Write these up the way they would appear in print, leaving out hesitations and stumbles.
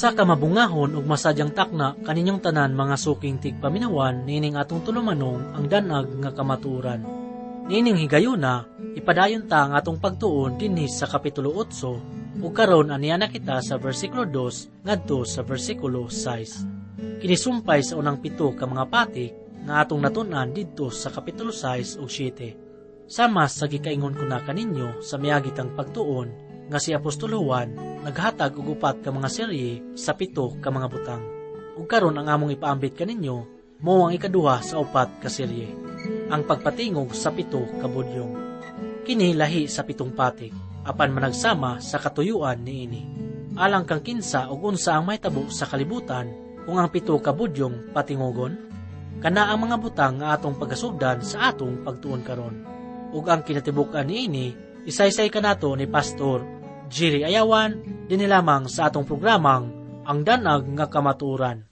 Usa ka mabungahon ug masadyang takna kaninyong tanan mga suking tigpaminawan nining atong tulumanong ang danag nga kamatuoran. Nining higayuna, ipadayon ta ang atong pagtuon dinhi sa kapitulo 8 ug karon aniya na kita sa bersikulo 2 ngadto sa bersikulo 6. Kinisumpay sa unang 7 ka mga patik nga atong natun-an didto sa kapitulo 6 ug 7. Sama sa gikaingon ko na kaninyo sa miagit ang pagtuon nga si Apostol Juan naghatag og 4 ka mga serye sa 7 ka mga butang. Ug karon ang among ipaambit kaninyo mao ang ikaduha sa 4 ka serye, ang pagpatingog sa 7 ka budyong. Kini lahi sa 7 patik, apan managsama sa katuyuan niini. Alang kang kinsa ug unsa ang mahitabo sa kalibutan kung ang 7 ka budyong patingogon, kana ang mga butang nga atong pagasugdan sa atong pagtuon karon. Ug ang kinatibuk-an niini isaysay kanato ni Pastor Jerry Ayawan dinhi lamang sa atong programang Ang Danag nga Kamatuoran.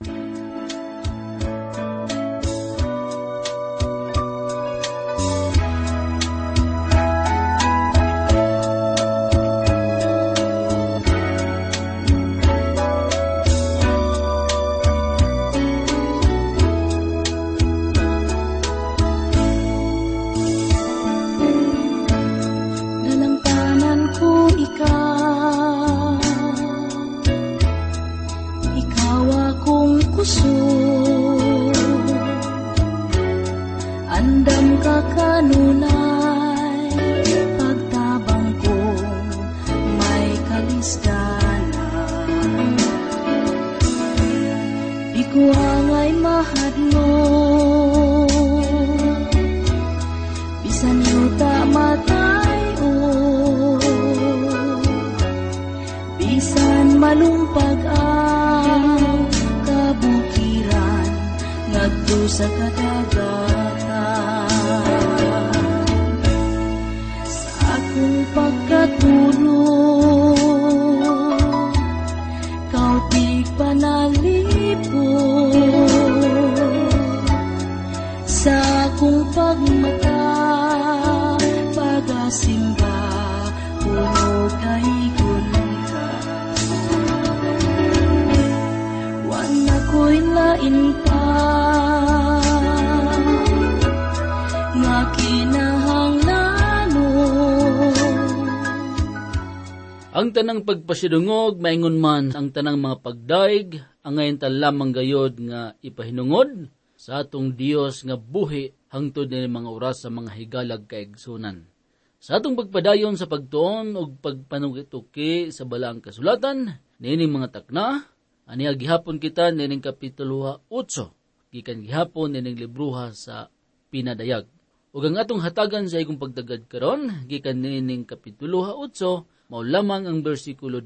Malumpag ang kabukiran ngadto sa kadagatan. Sa akong pagkatulog kautig panalipod, sa akong pagmata pagasimba puno kay ako'y lain pa nga kinahanglanon. Ang tanang pagpasidungog maingon man ang tanang mga pagdaig ang ngayon lamang gayod nga ipahinungod sa atong Dios nga buhi hangtod ni mga oras sa mga higalag kaigsunan. Sa atong pagpadayon sa pagtuon ug pagpanugituki sa balaang kasulatan nining mga takna, aniya gihapon kita nining kapitulo 8, gikan gihapon nining libruha sa Pinadayag. Ug ang atong hatagan sa ikong pagtagad karon, gikan nining kapitulo 8, mao lamang ang bersikulo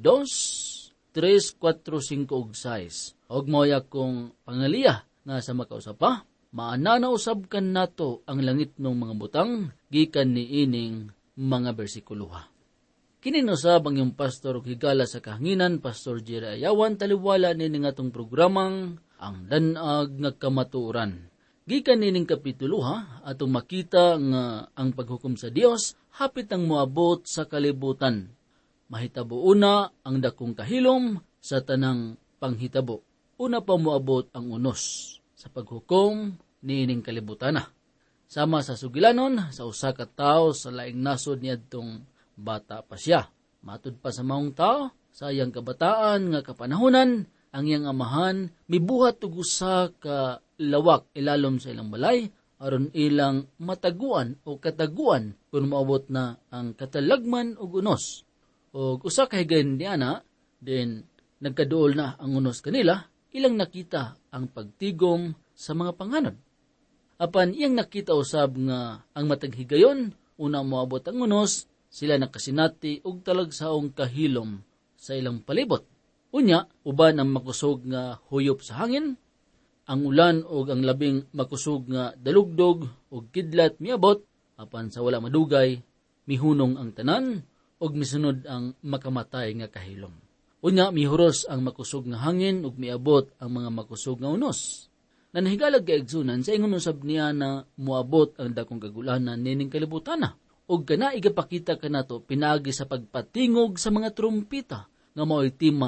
2, 3, 4, 5 ug 6. Ug mao akong pangaliya nga sa makausapa, maanana usab kan nato ang langit ng mga butang gikan niining mga bersikuloha. Kininusab ang iyong pastor ug higala sa kahanginan, Pastor Jerry Ayawan, taliwala nining atong programang Ang Danag nga Kamatuoran. Gikan nining kapitulo atong makita nga ang paghukom sa Dios hapit ang moabot sa kalibutan. Mahitabo una ang dakong kahilom sa tanang panghitabo. Una pa moabot ang unos sa paghukom niining kalibutan. Sama sa sugilanon sa usa ka tawo sa laing nasod niadtong bata pa siya. Matud pa sa maong tao, sa iyang kabataan nga kapanahunan, ang iyang amahan mibuhat og usa ka lawak ilalom sa ilang balay aron ilang mataguan o kataguan kung maabot na ang katalagman og unos. Og usa ka higayon niana, then nagkaduol na ang unos kanila, ilang nakita ang pagtigom sa mga panganod. Apan iyang nakita usab nga ang matag higayon, una moabot ang unos, sila nakasinati og talagsaong kahilom sa ilang palibot. Unya, uban ang makusog nga huyop sa hangin, ang ulan og ang labing makusog nga dalugdog og kidlat miabot, apan sa wala madugay, mihunong ang tanan og misunod ang makamatay nga kahilom. Unya, mihuros ang makusog nga hangin ug miabot ang mga makusog nga unos. Nanahigalag kaigsunan sa ingon usab niya na muabot ang dakong kagulanan nining kalibutana. Og kana igapakita kanato pinaagi sa pagpatingog sa mga trumpita nga mao'y tima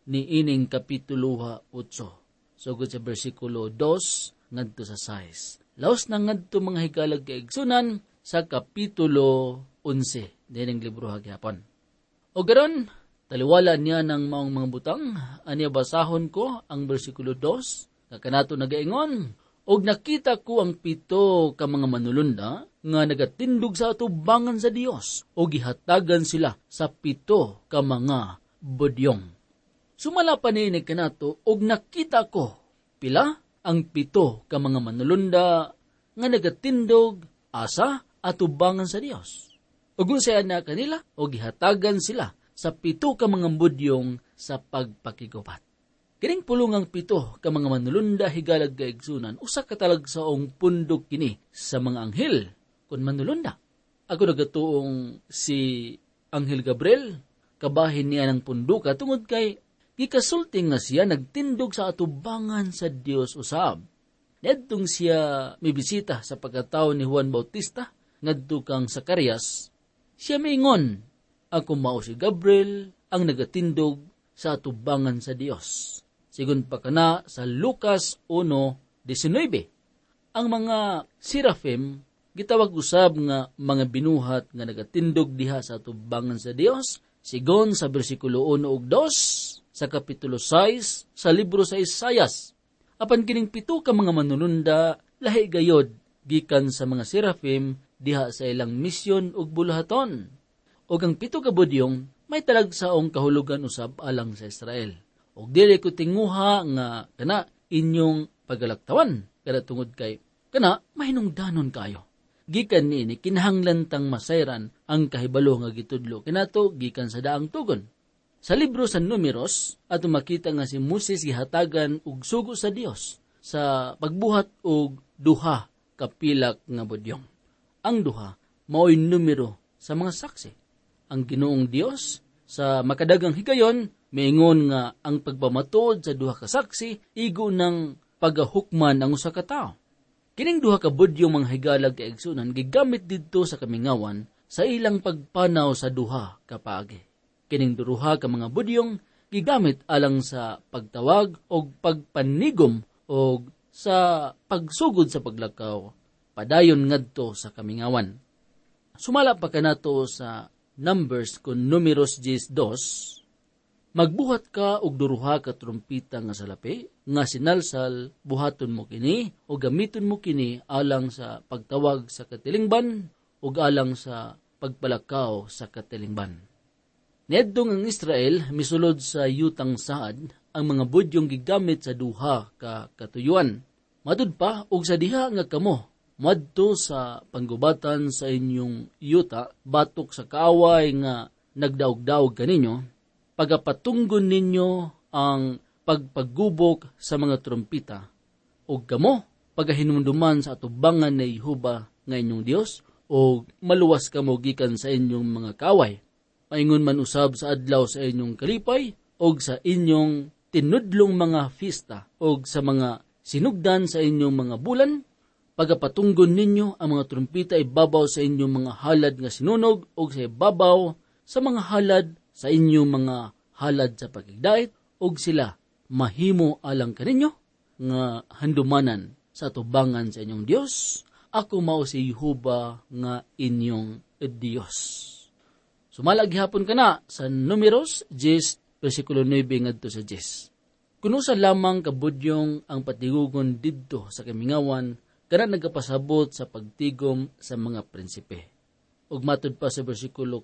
ni ining kapitulo 8. Sugod sa bersikulo 2 ngadto sa 6. Laos na ngadto mga hikalag kaigsunan sa kapitulo 11 dining libro hagyapon. O garon, taliwala niya ng maong mga butang, aniya basahon ko ang bersikulo 2, kakanato nagaingon, og nakita ko ang 7 ka mga manulunda nga nagatindog sa atubangan sa Dios o gihatagan sila sa 7 ka mga budyong. Sumala pa ni kanato og nakita ko pila ang 7 ka mga manulunda nga nagatindog asa atubangan sa Dios. Ug unsay na kanila og gihatagan sila sa 7 ka mga budyong sa pagpakigubat. Kining pulungang 7 ka mga manulunda higalag kaigsunan usa ka talagsaong pundok kini sa mga anghel kun manulunda. Ako nagatuong si Anghel Gabriel, kabahin niya ng punduka tungod kay gikasulting nga siya nagtindog sa atubangan sa Dios usab. Nedtong siya mibisita sa pagkatao ni Juan Bautista ngadto kang Zacarias, siya maingon, ako mao si Gabriel ang nagatindog sa atubangan sa Dios. Sigun pa kana sa Lucas 1:19. Ang mga seraphim gitawag usab nga mga binuhat nga nagatindog diha sa atubangan sa Dios, sigon sa bersikulo 1 ug 2 sa kapitulo 6 sa libro sa Isayas. Apan kining 7 ka mga manununda lahi gayod gikan sa mga seraphim diha sa ilang misyon ug bulahaton. Ug ang 7 ka budyong may talagsaong kahulugan usab alang sa Israel. Ug dili ko tinguha nga kana inyong pagalaktawan kada tungod kay kana mahinungdanon kayo. Gikan niini kinahanglan tang masayran ang kahibalo nga gitudlo kinato gikan sa daang tugon. Sa libro sa Numeros, ato makita nga si Moses gihatagan og sugo sa Dios sa pagbuhat og 2 kapilak nga budyong. Ang 2 mao'y numero sa mga saksi. Ang Ginoong Dios sa makadagang higayon maingon nga ang pagpamatuod sa 2 ka saksi igo ng pagahukman ang usa ka tawo. Kining 2 ka budyong mga higalag kaigsunan gigamit didto sa kamingawan sa ilang pagpanaw sa 2 ka paagi. Kining 2 ka mga budyong gigamit alang sa pagtawag o pagpanigom o sa pagsugod sa paglakaw, padayon ngadto sa kamingawan. Sumala pa kanato sa Numbers kun Numeros 10:2, magbuhat ka og 2 ka trumpita nga salapi, nga sinalsal, buhaton mo kini o gamiton mo kini alang sa pagtawag sa katilingban o alang sa pagpalakaw sa katilingban. Niadtong ang Israel misulod sa yutang saad ang mga budyong gigamit sa 2 ka katuyuan. Matud pa og sa diha nga kamo madto sa panggubatan sa inyong yuta batok sa kaaway nga nagdaog-daog kaninyo, pagapatunggon ninyo ang pagpagubok sa mga trumpita og kamo pagahinumduman sa atubangan ni Jehova nga inyong Dios o maluwas kamo gikan sa inyong mga kaaway. Maingon man usab sa adlaw sa inyong kalipay og sa inyong tinudlong mga fiesta og sa mga sinugdan sa inyong mga bulan, pagapatunggon ninyo ang mga trumpita ibabaw sa inyong mga halad nga sinunog og sa ibabaw sa mga halad sa inyong mga halad sa pagigdait og sila mahimo alang kaninyo nga handumanan sa atubangan sa inyong Dios. Ako mao si Jehova nga inyong Dios. Sumalag hapon ka na sa Numeros 10, versikulo 9 ngadto sa 10. Kunusa lamang kabudyong ang patigugon didto sa kamingawan kana nagapasabot sa pagtigom sa mga prinsipe. Ug matud pa sa versikulo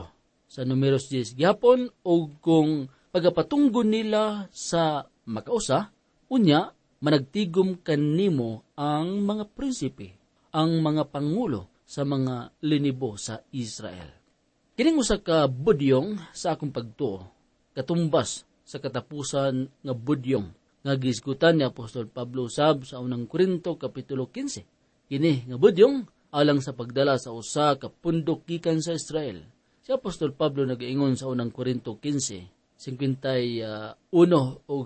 4 sa Numeros 10 gihapon og kung pagapatunggon nila sa makausa, unya managtigom kanimo ang mga prinsipe, ang mga pangulo sa mga linibo sa Israel. Kining usa ka budyong sa akong pagtuo, katumbas sa katapusan nga budyong nga gisgutan ni Apostol Pablo usab sa unang Korinto kapitulo 15. Kini nga budyong alang sa pagdala sa usa ka pundok gikan sa Israel. Si Apostol Pablo nagaingon sa unang Korinto 15, 51 o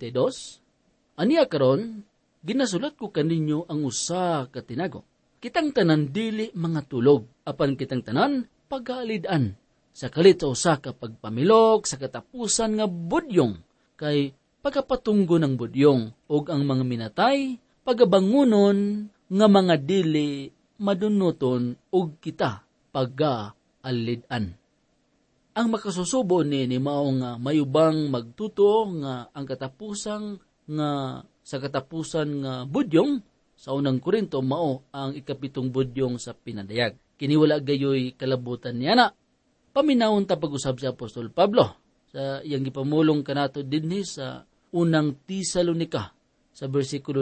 52. Aniya karon, ginasulat ko kaninyo ang usa ka tinago. Kitang tanan dili mga tulog, apan kitang tanan pag-aalidan sa kalit sa usa ka pagpamilok sa katapusan nga budyong kay pagapatunggo ng budyong og ang mga minatay, pagabangunon nga mga dili madunuton og kita pagaalid-an. Ang makasusubo ni mao nga mayubang magtuto nga ang katapusang nga sa katapusan nga budyong sa unang Korinto mao ang 7 budyong sa pinadayag. Kiniwala gayoy kalabutan niya na. Paminawon ta pag-usab si Apostol Pablo sa iyang gipamulong kanato dinhi sa unang Tesalonica sa bersikulo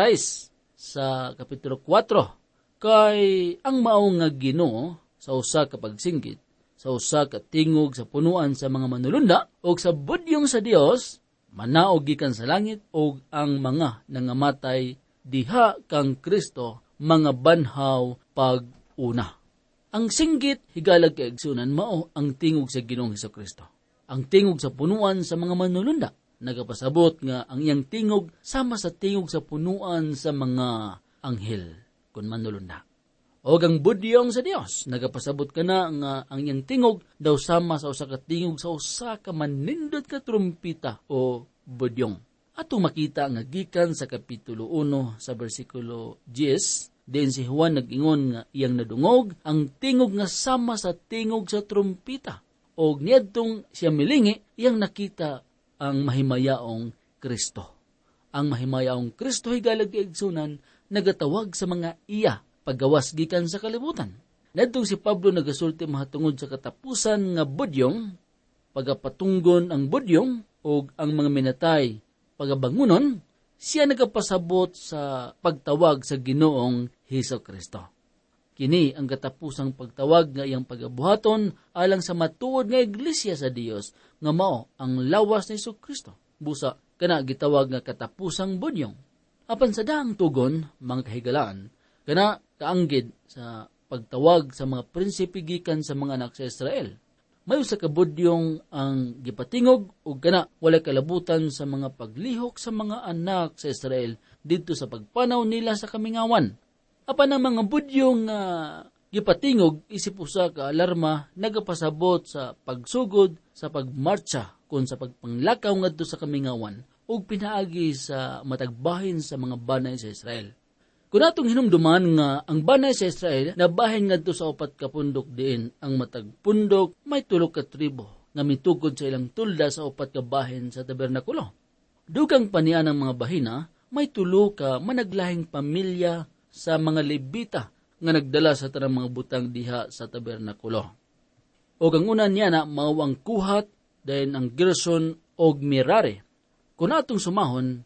16 sa kapitulo 4. Kay ang mao nga Ginoo sa usa ka pagsinggit, sa usa ka tingog sa punuan sa mga manulunda o sa budyong sa Dios, manaog gikan sa langit o ang mga nangamatay diha kang Kristo mga banhaw pag-una. Ang singgit higalag kay igsunan mao ang tingog sa Ginoong Hesukristo. Ang tingog sa punuan sa mga manulunda nagapasabot nga ang iyang tingog sama sa tingog sa punuan sa mga anghel kun manulunda. O ang budyong sa Dios nagapasabot kana nga ang iyang tingog daw sama sa usa ka tingog sa usa ka manindot ka trumpita o budyong. Ato makita nga gikan sa kapitulo 1 sa bersikulo 10, din si Juan nag-ingon nga iyang nadungog ang tingog nga sama sa tingog sa trumpita. O niadtong siya milingi, iyang nakita ang mahimayaong Kristo. Ang mahimayaong Kristo higalag igsunan nagatawag sa mga iya paggawas gikan sa kalibutan. Niadtong si Pablo nagasulti mahatungod sa katapusan nga budyong, pagapatunggon ang budyong o ang mga minatay pagabangunon, siya nagapasabot sa pagtawag sa Ginoong Hesukristo. Kini ang katapusang pagtawag nga iyang pagabuhaton alang sa matuod nga iglesia sa Dios nga mao ang lawas ni Hesukristo. Busa kana gitawag nga katapusang budyong. Apan sa daang tugon, mga kahigalaan, kana kaanggid sa pagtawag sa mga prinsipe gikan sa mga anak sa Israel. Mayo sa kabudyong ang gipatingog ug kana walay kalabutan sa mga paglihok sa mga anak sa Israel didto sa pagpanaw nila sa kamingawan. Apan ang mga budyong gipatingog isip usa ka alarma nagapasabot sa pagsugod sa pagmarcha kun sa pagpanglakaw ngadto sa kamingawan ug pinaagi sa matagbahin sa mga banay sa Israel. Kung atong hinumduman nga ang banay sa Israel nabahin ngadto sa 4 ka pundok diin, ang matag pundok may 3 ka tribo nga mitugod sa ilang tulda sa 4 ka bahin sa tabernakulo. Dugang panian ng mga bahina may 3 ka managlahing pamilya sa mga Levita nga nagdala sa tanang mga butang diha sa tabernakulo. O ang una niya na mao ang Kuhat, dayon ang Gerson og Merari. Kung atong sumahon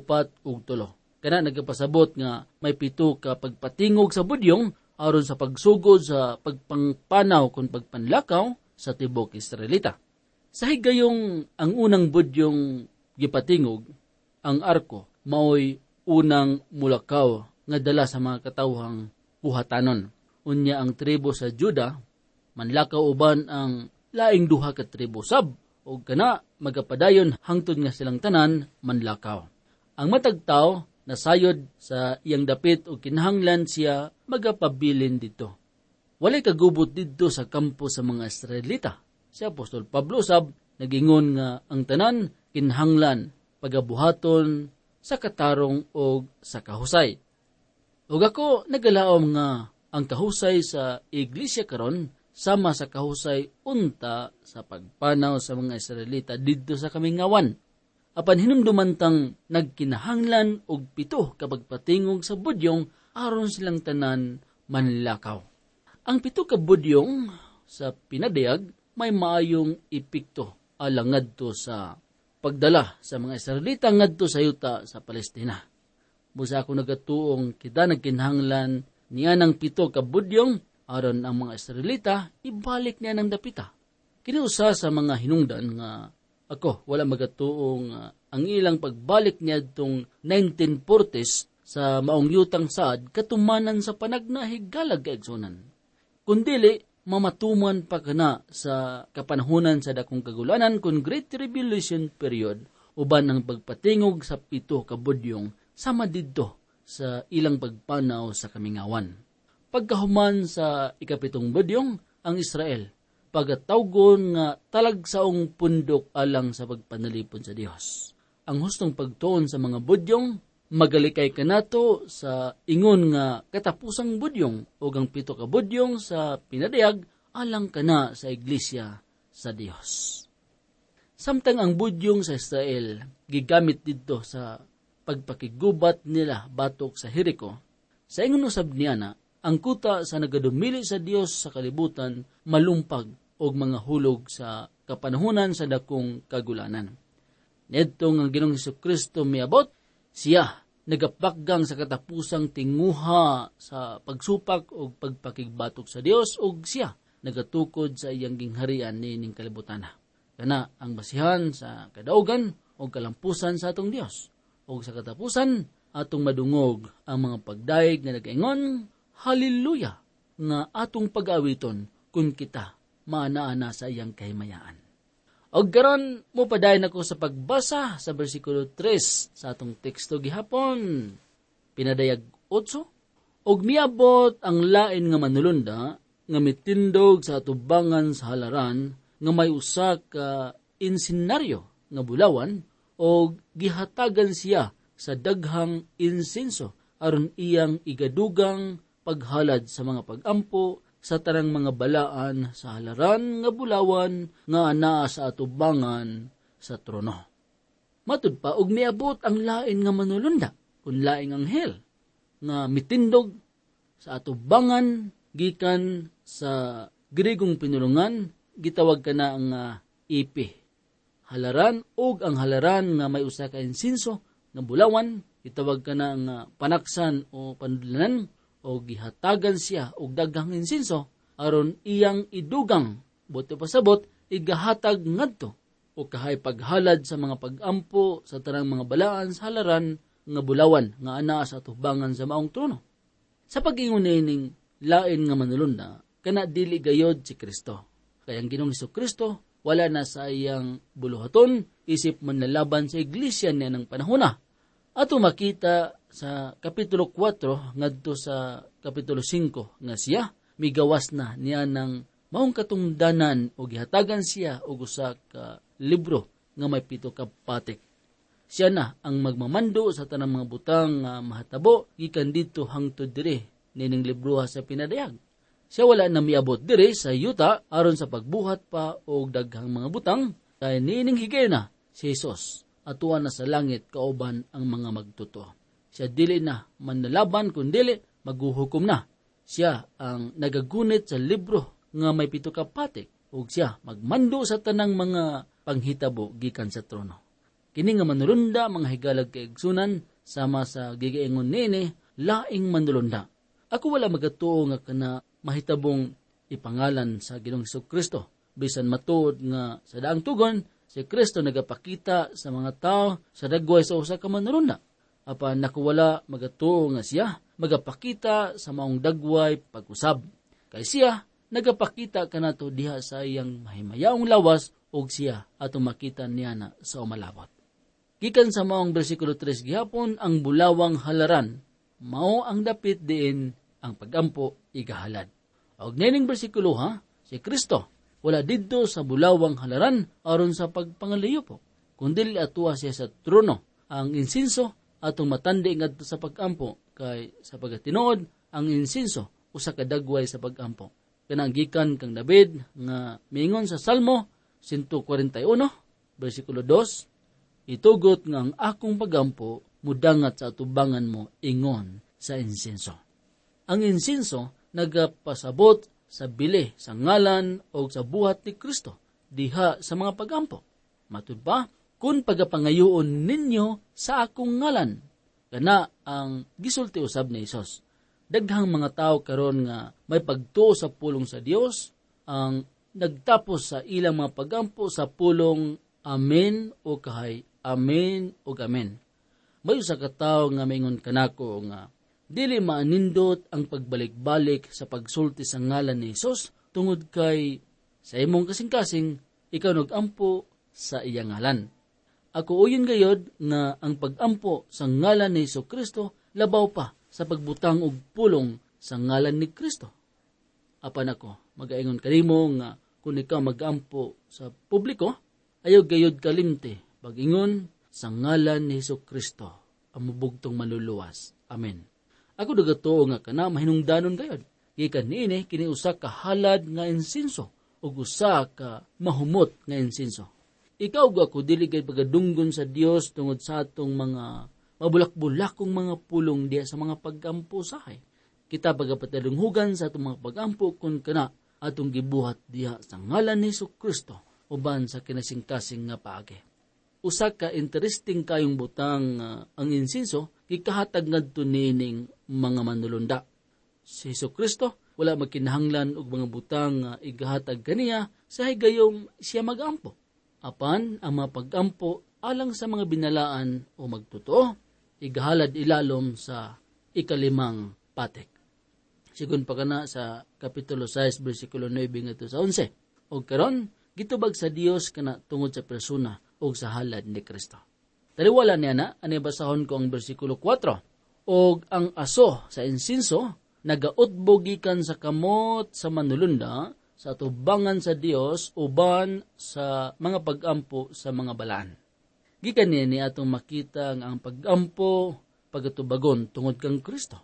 4 ug 3. Kana nagapasabot nga may 7 ka pagpatingog sa budyong aron sa pagsugod sa pagpangpanaw kung pagpanlakaw sa tibok Israelita. Sa higayong ang unang budyong gipatingog, ang arko maoy unang mulakaw nga dala sa mga katawhang buhatanon. Unya ang tribo sa Juda, manlakaw uban ang laing 2 ka tribo sab, o kana magapadayon hangtod nga silang tanan manlakaw. Ang matagtaw nasayod sa iyang dapit o kinahanglan siya magapabilin dito. Walay kagubot dito sa kampo sa mga Israelita. Si Apostol Pablo sab nagingon nga ang tanan kinahanglan pagabuhaton sa katarong o sa kahusay. Ug ako nagalaom nga ang kahusay sa iglesia karon sama sa kahusay unta sa pagpanaw sa mga Israelita didto sa kamingawan. Apan hinumdumantang nagkinahanglan og 7 ka pagpatingog sa budyong aron silang tanan manlakaw. Ang 7 ka budyong sa pinadayag may maayong epekto alang ngadto sa pagdala sa mga Israelita ngadto sa yuta sa Palestina. Busa ako nagatuong kita nagkinahanglan niya ng 7 ka budyong aron ang mga Israelita ibalik niya ng dapita. Kini usa sa mga hinungdan nga ako wala magatuong ang ilang pagbalik niya itong 1940s sa maong yutang saad katumanan sa panagna higalag kaigsunan. Kundili mamatuman pa kana sa kapanahunan sa dakong kagulanan kun Great Tribulation period uban ang pagpatingog sa 7 ka budyong sama didto sa ilang pagpanaw sa kamingawan. Pagkahuman sa 7 budyong, ang Israel pagatawgon nga talagsaong pundok alang sa pagpanalipon sa Dios. Ang hustong pagtuon sa mga budyong, magalikay ka nato sa ingon nga katapusang budyong o ang 7 ka budyong sa pinadayag alang ka na sa iglesia sa Dios. Samtang ang budyong sa Israel gigamit dito sa pagpakigubat nila batok sa Jericho, sa ingon usab niya na ang kuta sa nagadumili sa Dios sa kalibutan malumpag og mga hulog sa kapanahunan sa dakong kagulanan. Nidto nga Ginoong Hesukristo miabot, siya nagapakgang sa katapusang tinguha sa pagsupak o pagpakigbatok sa Dios o siya nagatukod sa iyang gingharian nining kalibutan. Kana ang basihan sa kadaugan o kalampusan sa atong Dios. O sa katapusan, atong madungog ang mga pagdaig na nagaingon, Hallelujah, nga atong pag-awiton kung kita maana-ana sa iyang kahimayaan. Og karon mo padayon ako sa pagbasa sa bersikulo 3 sa atong teksto gihapon. Pinadayag 8. Og miabot ang lain nga manulunda nga mitindog sa atubangan sa halaran nga may usa ka insinaryo nga bulawan og gihatagan siya sa daghang insenso aron iyang igadugang paghalad sa mga pagampo sa tarang mga balaan sa halaran nga bulawan nga anaa sa atubangan sa trono. Matud pa og miabot ang lain nga manulunda kun laing anghel nga mitindog sa atubangan gikan sa Gregong pinulungan gitawag kana ang ipi. Halaran og ang halaran nga may usa ka insenso nga bulawan gitawag kana ang panaksan o panudlanan o gihatagan siya og daghang insenso aron iyang idugang buti pasabot igahatag ngadto o kahay paghalad sa mga pagampo sa tarang mga balaan sa halaran nga bulawan nga anaa sa atubangan sa maong trono. Sa pag-ingon ning lain nga manulunda kana dili gayod si Kristo. Kaya ang Ginoong Hesukristo wala na sa iyang buluhaton isip manlalaban sa iglesia niya ng panahon. Ato makita sa Kapitulo 4 ngadto sa Kapitulo 5 nga siya migawas na niya ng maong katungdanan o gihatagan siya og usa ka libro nga may 7 ka patik. Siya na ang magmamando sa tanang mga butang nga mahatabo gikan dito hangtod diri nining libro sa pinadayag. Siya wala na miabot diri sa yuta aron sa pagbuhat pa og daghang mga butang kay nining higay na si Jesus atuan na sa langit kauban ang mga magtuto. Siya dili na manlalaban kundi maghuhukom na. Siya ang nagagunit sa libro nga may 7 ka patik ug siya magmando sa tanang mga panghitabo gikan sa trono. Kini nga manulunda mga higalag kaigsunan sama sa gigaingon nini laing manulunda. Ako wala magatuo nga kana mahitabong ipangalan sa Ginoong Hesukristo. Bisan matuod nga sa daang tugon, si Kristo nagapakita sa mga tao sa dagway sa usa ka manulunda. Apan nakuwala magatuo nga siya magapakita sa maong dagway pag-usab. Kay siya nagapakita kanato diha sa iyang mahimayaong lawas ug siya atong makita niya na sa umalabot. Gikan sa maong bersikulo 3 gihapon ang bulawang halaran mao ang dapit diin ang pagampo igahalad. Og nining bersikulo si Kristo wala didto sa bulawang halaran aron sa pagpangalayo kundi atuwa siya sa trono. Ang insenso atong matandi ngadto sa pagampo kay sa pagatinuod ang insenso usa ka dagway sa pagampo. Kanang gikan kang David nga miingon sa Salmo 141 bersikulo 2, itugot nga ang akong pagampo mudangat sa atubangan mo ingon sa insenso. Ang insenso nagapasabot sa bili sa ngalan o sa buhat ni Kristo diha sa mga pagampo. Matud pa, kung pagapangayoon ninyo sa akong ngalan, kana ang gisulti usab ni Hesus. Daghang mga tao karon nga may pagtuo sa pulong sa Dios ang nagtapos sa ilang mga pagampo sa pulong amen o kahay amen o amen. May usa ka tawo nga maingon kanako nga dili maanindot ang pagbalik-balik sa pagsulti sa ngalan ni Hesus tungod kay sa imong kasing-kasing ikaw nagampo sa iyang ngalan. Ako uyon gayod nga ang pagampo sa ngalan ni Hesukristo labaw pa sa pagbutang og pulong sa ngalan ni Kristo. Apan ako magaingon kanimo nga kung ikaw magampo sa publiko, ayaw gayod kalimte, bagingon sa ngalan ni Hesukristo, ang mubugtong maluluwas. Amen. Ako nagatuo nga kana mahinungdanon gayod. Gikan niini kini usa ka halad nga insinso ug usa ka mahumot nga insinso. Ikaw ug ako dili kay pagadunggon sa Dios tungod sa atong mga mabulak-bulakong mga pulong diya sa mga paggampo sahay. Kita pagapatalunghugan sa atong mga pagampo kun kana atong gibuhat diha sa ngalan ni Hesukristo uban sa kinasingkasing nga paagi. Usa ka interesting kayong butang ang insinso gikahatag ngadto nining mga manulunda. Si Hesukristo wala magkinahanglan og mga butang igahatag kaniya sa higayong siya magampo. Apan ang mga pagampo alang sa mga binalaan o magtotoo igahalad ilalom sa 5 patek. Sigun pa kana sa Kapitulo 6, versikulo 9 ngadto sa 11. O karon, gitubag sa Dios kana tungod sa persona o sa halad ni Kristo. Taliwala niya na, basahon ko ang versikulo 4. Og ang aso sa insinso, nagautbo gikan sa kamot sa manulunda, sa tubangan sa Dios, uban sa mga pagampo sa mga balaan. Gikan niya ni atong makita nga ang pagampo, pagatubagon tungod kang Kristo.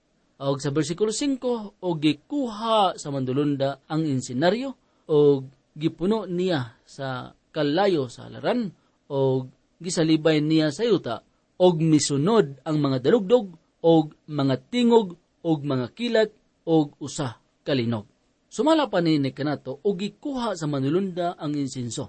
Og sa versikulo 5, og gikuha sa mandulunda ang insenaryo, og gipuno niya sa kalayo sa halaran, og gisalibay niya sa yuta, og misunod ang mga dalugdog, og mga tingog, og mga kilat, og usa kalinog. Sumala pa ni kanato, og gikuha sa manulunda ang insinso,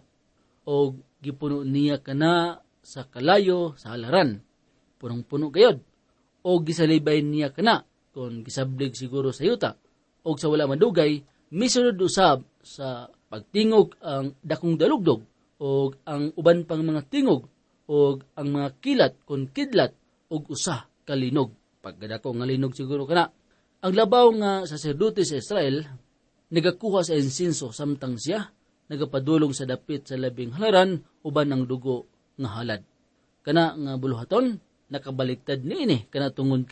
og gipuno niya kana sa kalayo sa halaran, punong-puno gayod, og gisalibay niya kana, kung gisablig siguro sa yuta, o sa wala madugay, misunod usab sa pagtingog ang dakong dalugdog, o ang uban pang mga tingog, o ang mga kilat, kung kidlat, o usa kalinog. Pagkadako nga linog siguro kana. Ang labaw nga saserdote sa Israel, nagakuha sa insinso samtang siya, nagapadulong sa dapit sa labing halaran, uban ang dugo nga halad. Kana nga buluhaton, nakabaliktad niini, kana tungod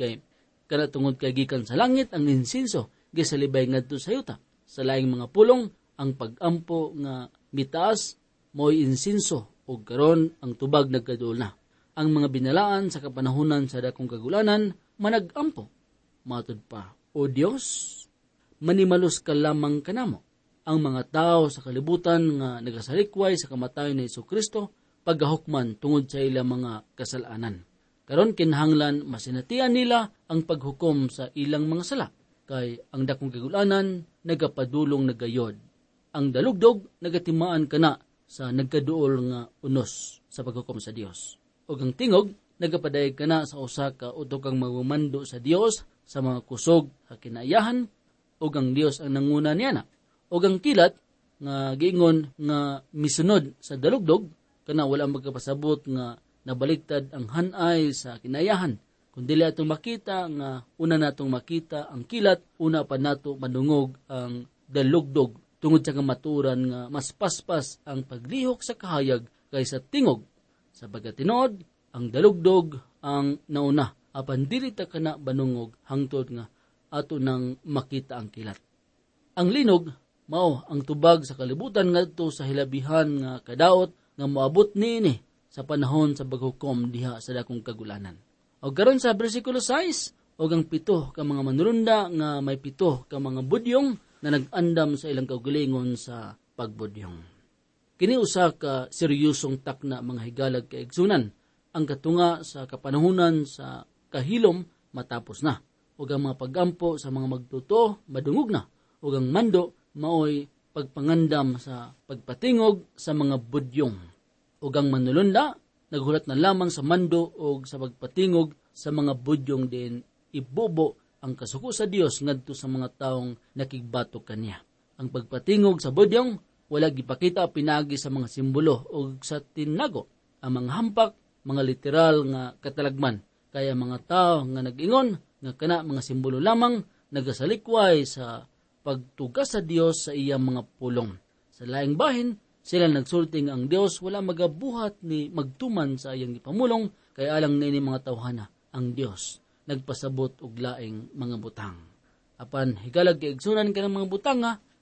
kay gikan sa langit ang insinso gisalibay ngadto sa yuta. Sa laing mga pulong ang pagampo nga mitaas mo'y insinso ug karon ang tubag nagkaduol na. Ang mga binalaan sa kapanahunan sa dakong kagulanan managampo. Matud pa, O Dios, manimalos ka lamang kanamo. Ang mga tao sa kalibutan nga nagasalikway sa kamatayon ni Hesukristo paghahukman tungod sa ilang mga kasalanan. Karon kinahanglan masinatian nila ang paghukom sa ilang mga sala, kay ang dakong kagulanan nagapadulong nagayod. Ang dalugdog nagatimaan kana sa nagkaduol nga unos sa paghukom sa Dios. O ang tingog nagapadayag kana sa usa ka utok kang magumando sa Dios sa mga kusog sa kinaayahan, o ang Dios ang nanguna niya na. O ang kilat nga giingon nga misunod sa dalugdog kana wala magkapasabot nga nabaliktad ang hanay sa kinayahan. Kung dili atong makita nga una natong makita ang kilat, una pa nato madungog ang dalugdog tungod sa kamaturan nga mas paspas ang paglihok sa kahayag kaysa tingog. Sa pagkatinood, ang dalugdog ang nauna, apan dili ta kana banungog hangtod nga ato nang makita ang kilat. Ang linog mao ang tubag sa kalibutan ngadto sa hilabihan nga kadaot nga moabot niini sa panahon sa paghukom diha sa dakong kagulanan. O karon sa bersikulo 6, og ang 7 ka mga manulunda nga may 7 ka mga budyong na nag-andam sa ilang kaugalingon sa pagbudyong. Kini usa ka seryosong takna mga higalag kaigsunan. Ang katunga sa kapanahunan sa kahilom matapos na. Og ang mga pagampo sa mga magtuto madungog na. Og ang mando maoy pagpangandam sa pagpatingog sa mga budyong. Og ang manulunda, naghulat na lamang sa mando o sa pagpatingog sa mga budyong din ibubo ang kasuko sa Dios ngadto sa mga taong nakigbatok kaniya. Ang pagpatingog sa budyong, wala gipakita pinagi sa mga simbolo o sa tinago. Ang mga hampak, mga literal nga katalagman. Kaya mga tao nga nag-ingon, nga kana mga simbolo lamang, nagasalikway sa pagtugas sa Dios sa iyang mga pulong. Sa laing bahin, sila nagsulting ang Dios wala magabuhat ni magtuman sa iyang ipamulong kay alang nini mga tawhana ang Dios nagpasabot og laing mga butang. Apan higalag kay igsunan ka ng mga butang nga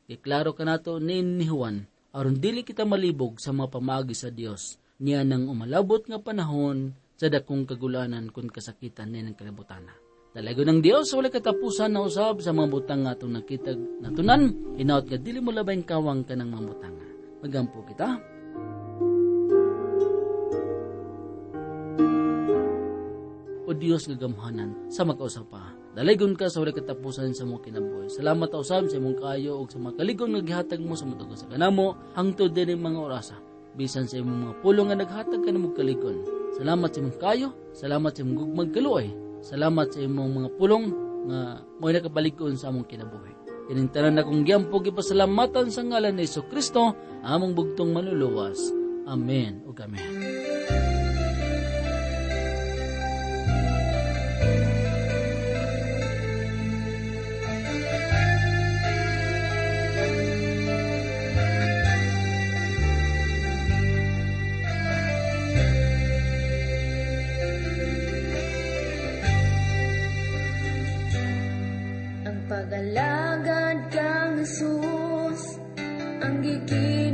Iklaro ka nato ni Juan, aron dili kita malibog sa mga pamaagi sa Dios. Niya nang umalabot nga panahon sa dakong kagulanan kun kasakitan ni ng kalibutana. Talago ng Dios wala katapusan na usab sa mga butang nga atong nakitag natunan, hinaut nga dili mo labayn kawang kanang mga butang. Magampo kita. O Dios nga gamhanan sa makausap pa. Dalagon ka sa wala katapusan sa mong kinabuhi. Salamat ta usab sa imong kaayo ug sa mga kaligon nga gihatag mo sa mutugo sa kanamo hangtod dinhi mga orasa. Bisan sa imong mga pulong nga naghatag kanimo kaligon. Salamat sa imong kaayo, salamat sa imong gugmag kaluoy. Salamat sa imong mga pulong nga mo'y nakabalik-on sa among kinabuhi. Kining tanan akong giampo gipasalamatan sa ngalan ni Jesucristo, among bugtong manluluwas. Amen ug amen. Pag-alagad kang Jesus, ang gigil